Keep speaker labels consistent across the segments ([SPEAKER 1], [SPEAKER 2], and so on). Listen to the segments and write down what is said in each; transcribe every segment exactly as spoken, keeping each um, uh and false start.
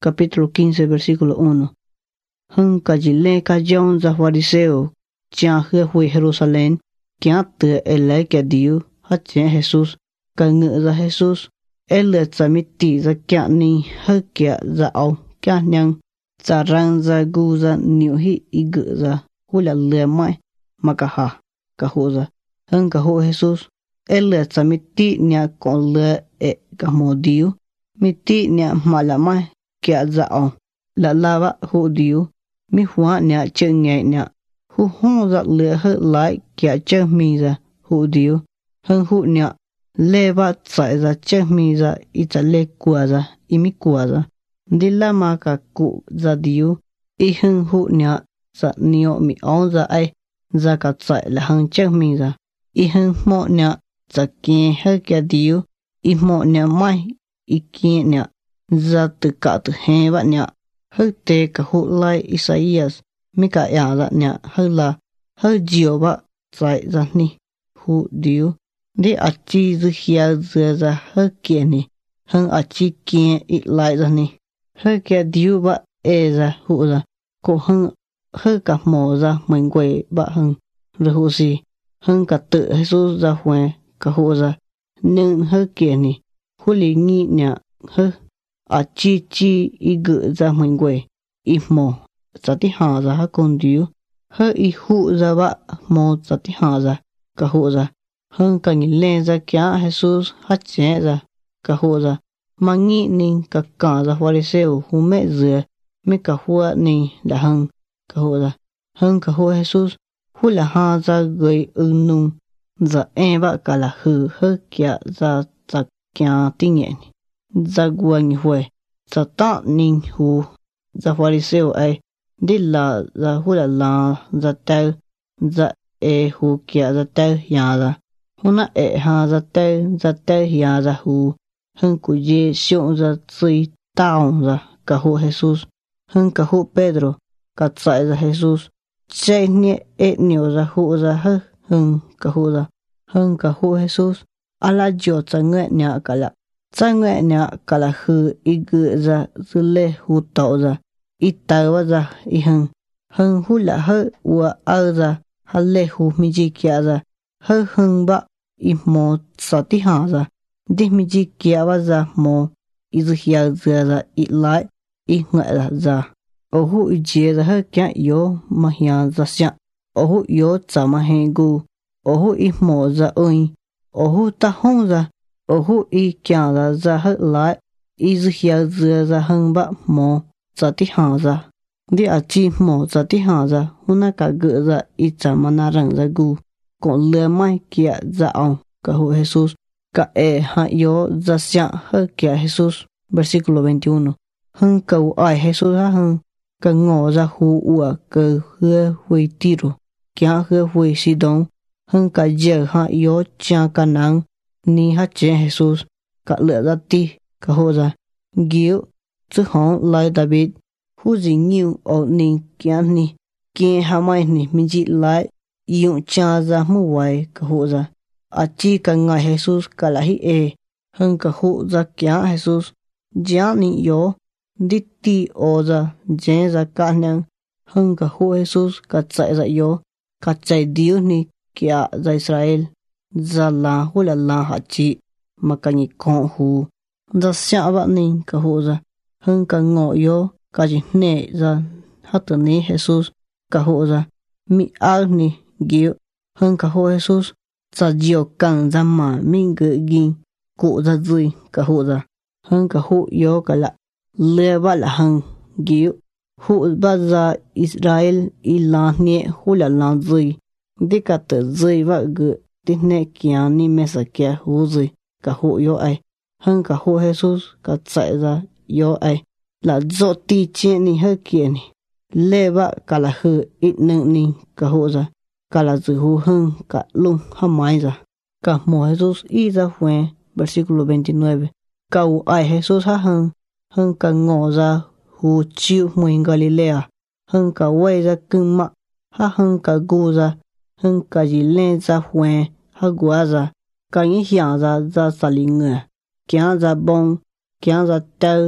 [SPEAKER 1] capítulo quince, versículo uno. Hưng cả chỉ lên cả dòng ra Pharisêu, cha hứa hui Jerusalem, kia tự ele kia diu, hát chế Jesus, cả ngựa ra Jesus, ele cha mi ti ra kia ni, hơ kia ra ao, kia nhang, cha rang ra gu ra niu hi i gự ra, hui là lừa mai, mà cả ha, cả hộ ra, hưng cả hộ Jesus, ele cha mi ti nia con lừa e cả mồ diu, mi ti nia mà là mai, kia ra ao, là lava hộ diu, mi hoa nia chân nhẹ nia, hu hong ra lừa hơ lại kia chân mi ra, hộ diu, hưng hộ nia, lê va chạy ra chân mi ra, i cha lê qua ra, i mi qua ra, đi la ma cả cụ ra diu, i hưng hộ nia, sa niyo mi ong ra ai, ra cả chạy là hưng chân mi ra, i hưng mọ nia, sa kia hơ kia diu, i mọ nia mai, i kia nia, ra từ cả từ hè vạn nia, hơ tê cả hộ lại Isaias, mi cả ea ra nia, hơ là, hơ diều bạ, chạy ra ni, hộ diu, đi ở chi dư hia dư ra hơ kia ni, hưng ở chi kia ít lại ra ni, hơ kia diu bạ e ra hộ ra, cô hưng hơ cả mồ ra mình quay bạ hưng, rồi hộ gì, hưng cả tự Jesus ra huề, cả hộ ra, nhưng hơ kia ni, hộ lý nghi nia, hơ, ở chi chi i gự ra mình quay, i mồ, sa tí hạ ra hơ con diu, hơ i hộ ra bạ, mồ sa tí hạ ra, cả hộ ra, hưng cả nhìn lên ra kia Jesus hát chế ra, cả hộ ra, mà nghĩ nên cả cả ra Pharisêu hú mẹ dừa, mẹ cả hua nên là hưng, cả hộ ra, hưng cả hộ Jesus, hú là ha ra gây ưng nung, ra em bạ cả là hư hơ kia ra ra kia tinh nhện, ra gua như huệ, ra tạ nên hú, ra Pharisêu ấy, đi là ra hú là là ra tao, ra e hú kia ra tao nhà ra. Huna e ha ra tê ra tê ya ra hu hưng cụ dê xiong ra tsui tao ra cả hộ Jesus hưng cả hộ Pedro cả chạy ra Jesus chạy nhẹ e nhiều ra hộ ra hơ hưng cả hộ ra hưng cả hộ Jesus ala jo cha ngẹ nya cả la cha ngẹ nya cả la hư i gự ra dư lê hu tao ra i tao ra i hưng hưng hu la hơ wa a ra ha lê hu mi ji kia ra hơ hưng bạ i mò sa tí hạ ra, đi mi ji kia va ra mò, i zu hia ra ra i lại, i ngại ra ra. Ô hu i jie ra hơ kia yo ma hia ra xia, ô hu yo cha ma he gu, ô hu i mò ra oi, ô hu ta hong ra, ô hu i kia ra ra hơ lại, i zu hia ra ra hưng bạ mò sa tí hạ ra. Đi à chi mò sa tí hạ ra, hu na cả gỡ ra i cha ma na rang ra gu. Con lừa mai kia ra ông cả hộ Jesus cả e ha yo ra xia hơ kia Jesus versículo veintiuno hưng cầu ai Jesus ha hưng cả ngõ ra hu ua cơ hưa hui tiro kia hưa hui Sidon hưng cả giờ ha yo cha cả nang ni ha chế Jesus cả lừa ra ti cả hộ ra giu chứ hong lại David hu gì nhiều ở ni kia ni kia ha mai ni mi ji lại yung cha ra mu wai ka ho ra a chi ka nga Jesus ka la hi e hưng ka ho ra kya Jesus ja ni yo di ti o ra je ra ka nang hưng ka ho Jesus ka chạy ra yo ka chạy diu ni kya ra Israel za la hu la la ha chi ma ka ni kon hu ra sia ba ni ka ho ra hưng ka ngo yo ka ji ne ra hat ni Jesus ka ho ra mi al ni giu hưng cả hộ Jesus za diệu càng ra mà mình gỡ gìn cụ ra dưới cả hộ ra hưng cả hộ yo cả lạ lê ba là hưng giu hộ ba ra Israel ilan nhẹ hộ là lan dưới đi cả tờ dưới và gỡ đi nè kia ni mẹ sa kia hộ dưới cả hộ yo ai hưng cả hộ Jesus cả chạy ra yo ai là do ti chuyện ni hơi kia ni lê ba cả là hư ít nâng ni cả hộ ra cả là dự hú hưng cả lung ha mai ra cả mồ Jesus y ra huệ versículo veintinueve cả u ai Jesus ha hưng hưng cả ngõ ra hú chiu mùi Galilea hưng cả quay ra cưng mạ ha hưng cả gu ra hưng cả gì lên ra huệ ha gua ra cả những hiện ra ra sa li ngựa kia ra bông kia ra tơ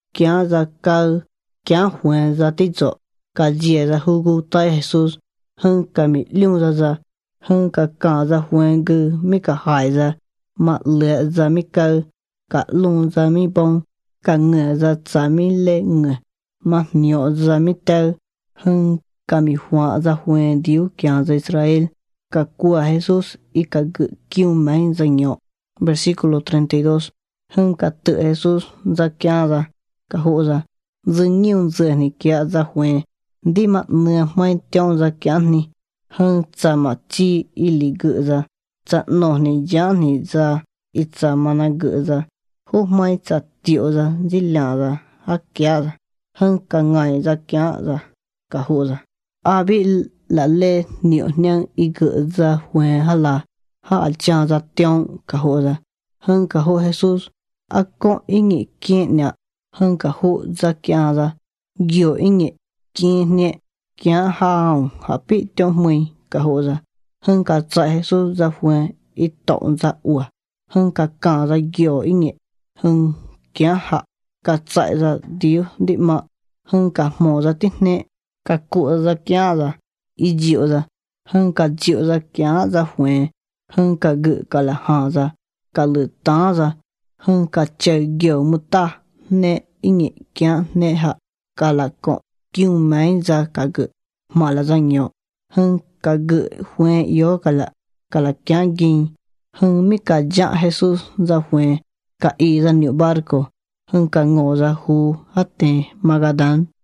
[SPEAKER 1] kia ra cao kia huệ ra tí chỗ cả dìa ra hú gu tay Jesus hơn cả mi liung ra ra hơn cả cả ra huệ gư mi cả hại ra mặt lệ ra mi cao cả lung ra mi bông cả ngựa ra trả mi lệ ngựa mặt nhỏ ra mi tao hơn cả mi hoa ra huệ điếu kia ra Israel cả cua Jesus y cả gự kiêu máy ra nhỏ. Versículo treinta y dos. Hơn cả tự Jesus ra kia ra cả hộ ra dừng nhiều giờ ni kia ra huệ đi mặt nửa mai trong ra kia ni hơn trả mặt chi y lì gự ra trả nọ ni giá ni ra y trả mà na gự ra hô mai trả tiểu ra dì lạ ra ha kia ra hơn cả ngày ra kia ra cả hộ ra à bị là lê nhiều nhang y gự ra huệ ha là ha cha ra tiong cả hộ ra hơn cả hộ Jesus à có ý nghĩa kia nè hơn cả hộ ra kia ra nhiều ý nghĩa kia nè kia hào ha bị trong mùi cả hộ ra hơn cả chạy Jesus ra huệ ít tổng ra ủa hơn cả cả ra nhiều ý nghĩa hơn kia hạ cả chạy ra điếu đi mà hơn cả mò ra tít nè cả cụ ra kia ra ý chịu ra hơn cả chịu ra kia ra huệ hơn cả gự cả là hà ra cả lửa tá ra hơn cả trời nhiều một ta nè ý nghĩa kia nè hạ cả là cọ kêu máy ra cả gự mà là ra nhỏ hơn cả gự huệ yếu cả là cả là kia gìn hơn mi cả dạ Jesus ra huệ cả y ra nhiều barco hơn cả ngộ ra hu hate Magadan.